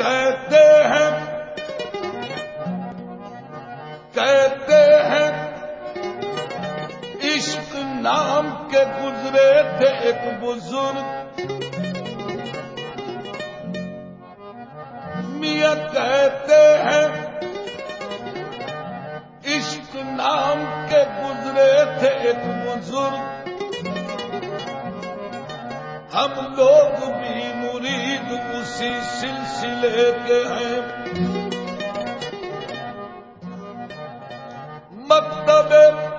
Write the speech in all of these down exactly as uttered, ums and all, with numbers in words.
کہتے ہیں کہتے ہیں عشق نام کے گزرے تھے ایک بزرگ، میاں کہتے ہیں عشق نام کے گزرے تھے ایک بزرگ، ہم لوگ بھی مرید اسی سلسلے کے ہیں۔ مکتب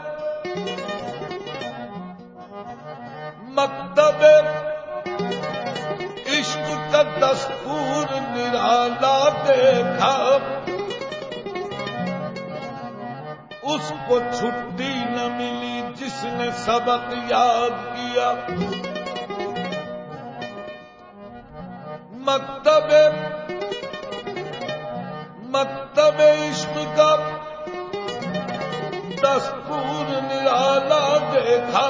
مکتب عشق کا دستور نرالا دیکھا، اس کو چھٹی نہ ملی جس نے سبق یاد کیا۔ مکتب مکتب عشق کا دستور نرالا دیکھا،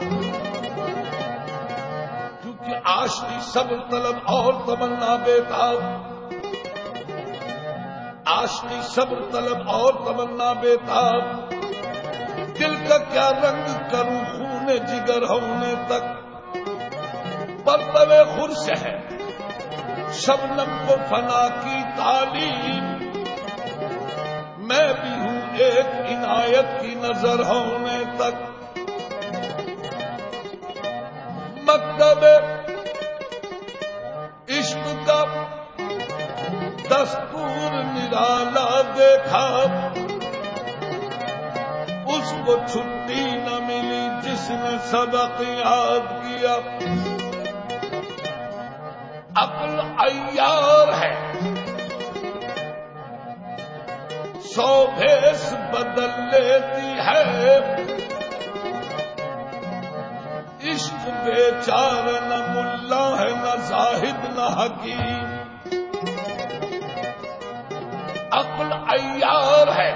کیونکہ عاشقی صبر طلب اور تمنا بےتاب، عاشقی صبر طلب اور تمنا بےتاب، دل کا کیا رنگ کروں خون جگر ہونے تک، پرتوے خرش ہے شبنم کو فنا کی تعلیم، میں بھی ہوں ایک عنایت کی نظر ہونے تک۔ مکتب عشق کا دستور نرالا دیکھا، اس کو چھٹی نہ ملی جس نے سبق یاد کیا۔ عقل عیار ہے سو بھیس بدل لیتی ہے، عشق بیچار نہ ملا ہے نہ زاہد نہ حکیم، عقل عیار ہے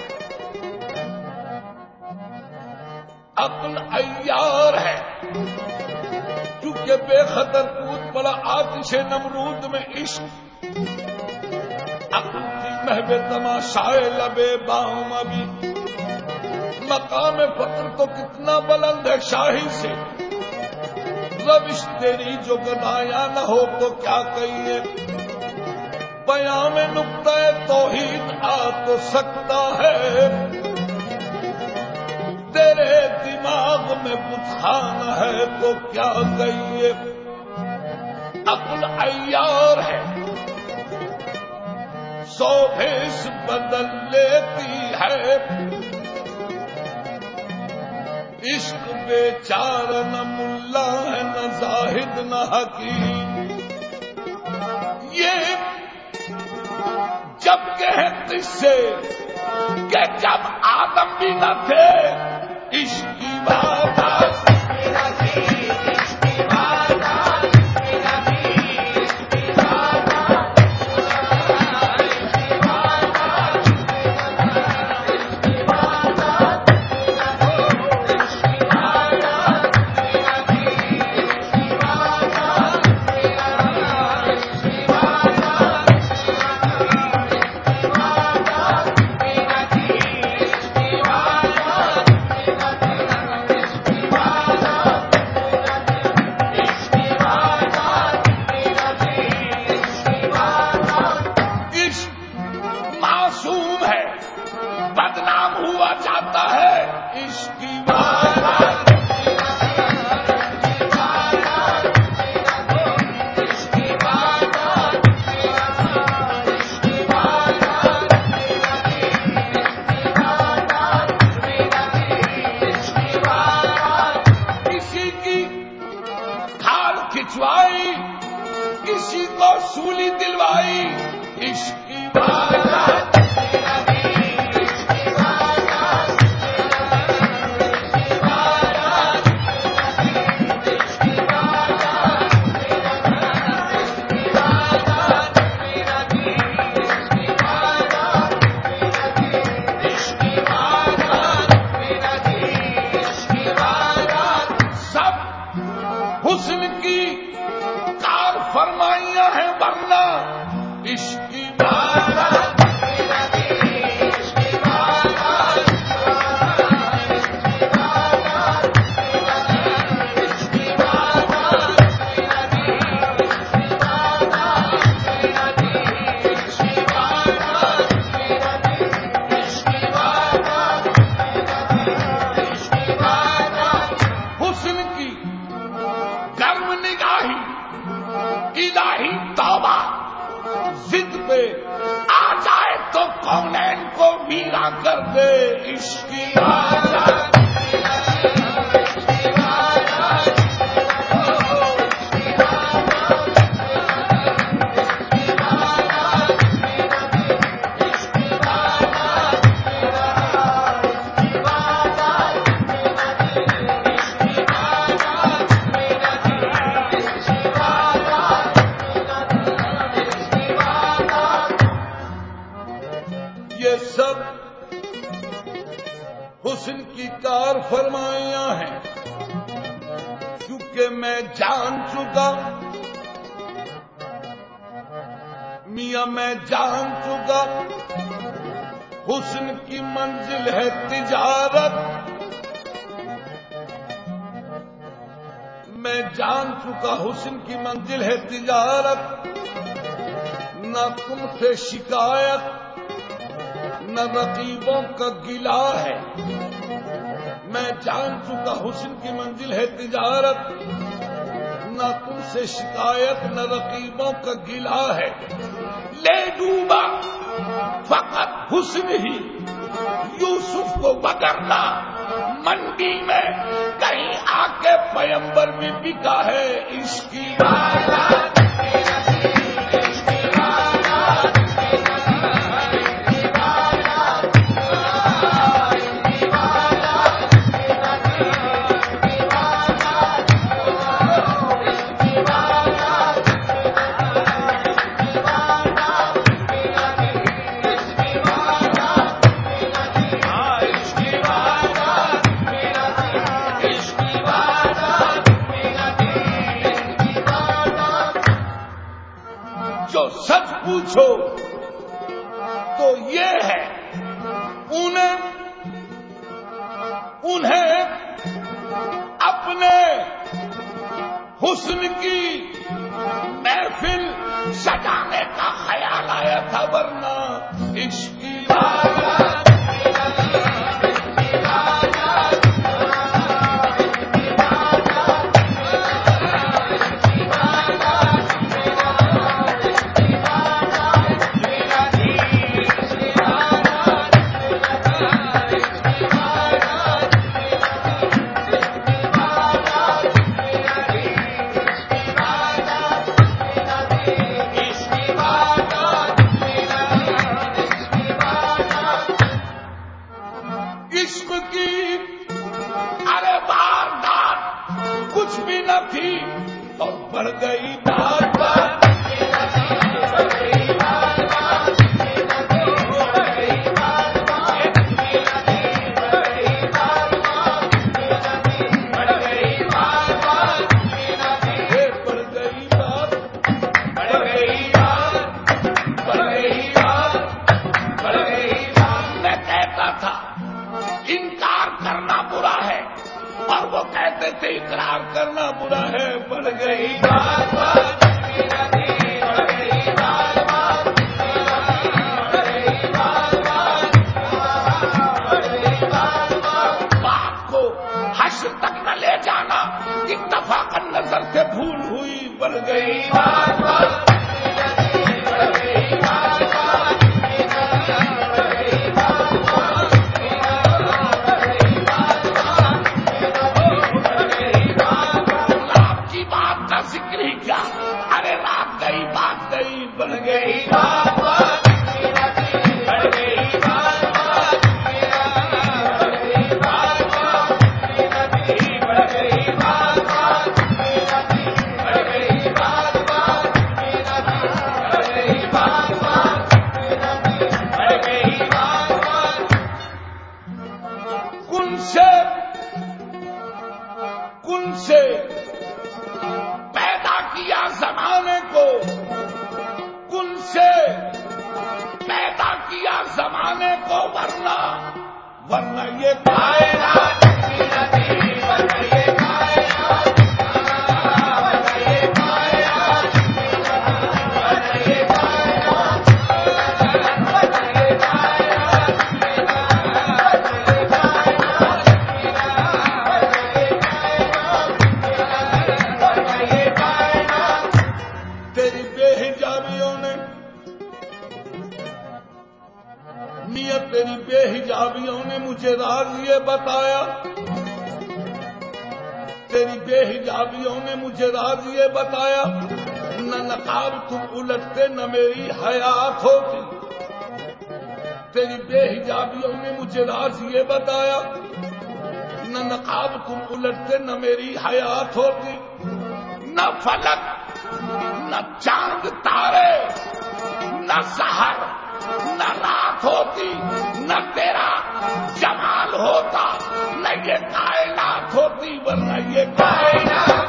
عقل عیار ہے کیونکہ بے خطر کود پڑا آتش نمرود میں عشق، عقل کی محب تماشائے لبے بام ابھی، مقام فقر تو کتنا بلند ہے شاہی سے، روش تیری جو گدایا نہ ہو تو کیا کہیے، بیان میں نقطہ توحید آ تو سکتا ہے، تیرے دماغ میں بتخانہ ہے تو کیا کہیے۔ عقل عیار ہے سو بھیس بدل لیتی ہے، عشق بیچار نہ ملا ہے نہ زاہد نہ حکیم، یہ جب کہ قصے کہ جب آدم بھی نہ تھے عشق کی بات کسی کو سولی دلوائی، عشق کی بات حسن کی کار فرمائیاں ہیں ورنہ عشق توبہ ضد پہ آ جائے تو کونین کو میرا کر دے عشق کی عادت حسن کی کار فرمائیاں ہیں کیونکہ میں جان چکا میاں میں جان چکا حسن کی منزل ہے تجارت میں جان چکا حسن کی منزل ہے تجارت نہ تم سے شکایت نہ رقیبوں کا گلہ ہے میں جان چکا حسن کی منزل ہے تجارت نہ تم سے شکایت نہ رقیبوں کا گلہ ہے لے ڈوبا فقط حسن ہی یوسف کو وگرنا منڈی میں کہیں آ کے پیمبر بھی بکا ہے عشق کی عادت سچ پوچھو تو یہ ہے انہیں انہیں اپنے حسن کی محفل سجانے کا خیال آیا تھا ورنہ عشق کی عادت کچھ بھی نہ تھی اور بڑھ گئی بات بات میں کہتا تھا انکار کرنا برا ہے اور وہ کہتے تھے اقرار کرنا برا ہے بڑھ گئی بات بات بات کو حشر تک نہ لے جانا اتفاق نظر سے بھول ہوئی بڑھ گئی بات بات بڑھ گئی بات بات بڑھ گئی بات بات بڑھ گئی بات بات بڑھ گئی بات بات بڑھ گئی بات بات بڑھ گئی بات بات بڑھ گئی بات بات کن سے کن سے پیدا کیا زمانے کو کن سے پیدا کیا زمانے کو ورنہ ورنہ یہ کائنات ورنہ یہ کائنات ورنہ یہ کائنات ورنہ یہ کائنات ورنہ یہ کائنات ورنہ یہ کائنات تیری بے تیری بے حجابیوں نے مجھے راز یہ بتایا، تیری بے حجابیوں نے مجھے راز یہ بتایا، نہ نقاب تم الٹتے نہ میری حیات ہوتی، تیری بے حجابیوں نے مجھے راز یہ بتایا، نہ نقاب تم الٹتے نہ میری حیات ہوتی، نہ فلک نہ چاند تارے نہ سحر نہ رات ہوتی، نہ تیرا جمال ہوتا نہ یہ کائنات ہوتی، ورنہ یہ کائنات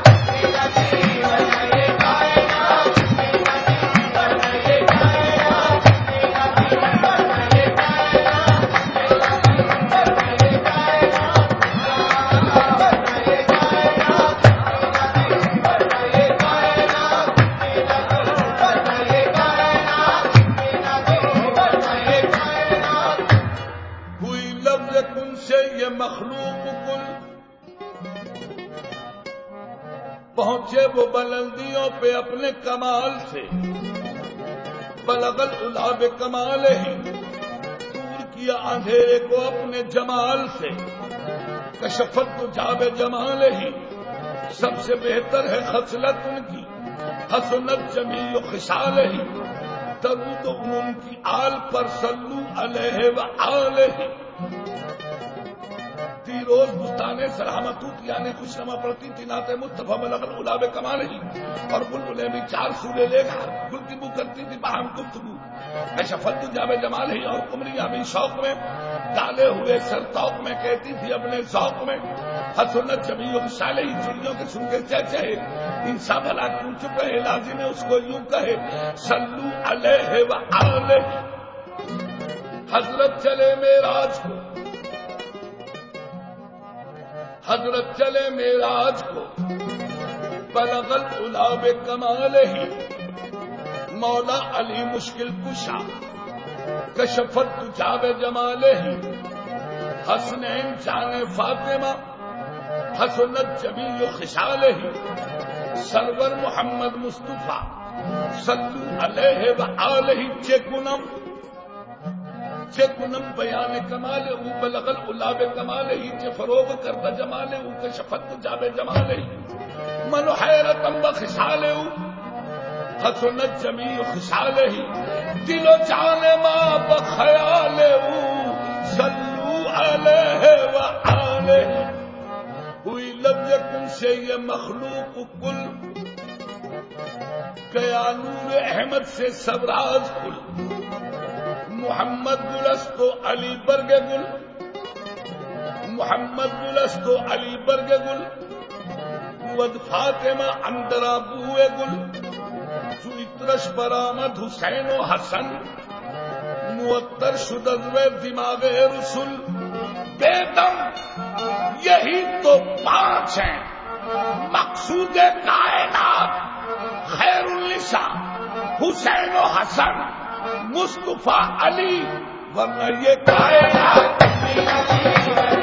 مخلوق کل پہنچے وہ بلندیوں پہ اپنے کمال سے، بلغ العلا بکمال ہی، دور کیا اندھیرے کو اپنے جمال سے، کشفت جاب جمال ہی، سب سے بہتر ہے خصلت ان کی، حسنت جمیل خصال ہی، درود ان کی آل پر صلو علیہ وآلہ، روز مستانے سلامتوت یعنی خوش نما پڑتی تھی نعت مصطفیٰ بلغ العلا بکمال ہی، اور بلبلیں بھی چار سورے لے کر گل کی بو کرتی تھی باہم گفتگو، کشفت جاب جمال ہی، اور قمریاں بھی شوق میں ڈالے ہوئے سرتوق میں کہتی تھی اپنے ذوق میں، حسنت جمیل خصال ہی، چڑیوں کے سن کے چہچہے، انسان بھلا کیوں چپ رہے، لازم ہے اس کو یوں کہے، صلو علیہ وآلہ۔ حضرت چلے معراج کو، حضرت چلے معراج کو، بلغ العلا بکمال ہی، مولا علی مشکل کشا، کشفت جاب جمال ہی، حسنین جان فاطمہ، حسنت جمیل خصال ہی، سرور محمد مصطفیٰ صلو علیہ وآلہ، چکنم چکنم بیان کمال او، بلغ العلا بکمال ہی، چ فروغ کرتا جمال او، کشفت جاب جمال ہی، من حیرتم بخصال او، حسنت جمیل خصال ہی، دل و جان ما بخیال او، صلو علیہ وآلہ۔ ہوئی لم یکن سے یہ مخلوق کل، گیا نور احمد سے سبراز کل، محمد گلستو علی برگ گل، محمد گلستو علی برگ گل، ود فاطمہ اندرا بوئے گل، جو اترش برآمد حسین و حسن، معطر شد از وی دماغ رسول، بے دم یہی تو پانچ ہیں مقصود کائنات، خیر النساء حسین و حسن مصطفیٰ علی، ورنہ یہ کائنات